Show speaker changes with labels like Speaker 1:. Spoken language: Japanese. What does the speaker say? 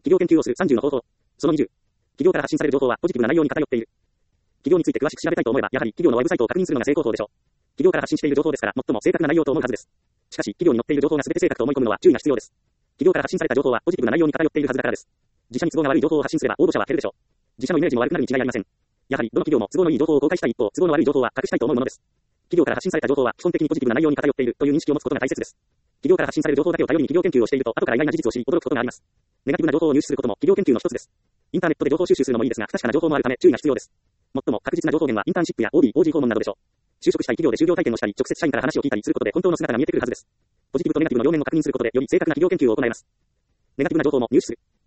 Speaker 1: 企業研究をする30の方法。その20。企業から発信される情報はポジティブな内容に偏っている。企業について詳しく調べたいと思えば、やはり企業のウェブサイトを確認するのが成功法でしょう。企業から発信している情報ですから、最も正確な内容と思うはずです。しかし、企業に載っている情報が全て正確と思い込むのは注意が必要です。企業から発信された情報はポジティブな内容に偏っているはずだからです。自社に都合が悪い情報を発信すれば応募者は減るでしょう。自社のイメージも悪くなるに違いありません。やはり、どの企業も都合のいい情報を公開したい一方、都合の悪い情報は隠したいと思うものです。企業から発信された情報は基本的にポジティブな内容に偏っているという認識を持つことが大切です。企業から発信される情報だけを頼りに企業研究をしていると、後から意外な事実を知り驚くことがあります。ネガティブな情報を入手することも企業研究の一つです。インターネットで情報収集するのもいいですが、不確かな情報もあるため注意が必要です。最も確実な情報源はインターンシップや OB、OG 訪問などでしょう。就職したい企業で就業体験をしたり、直接社員から話を聞いたりすることで本当の姿が見えてくるはずです。ポジティブとネガティブの両面を確認することで、より正確な企業研究を行えます。ネガティブな情報も入手する。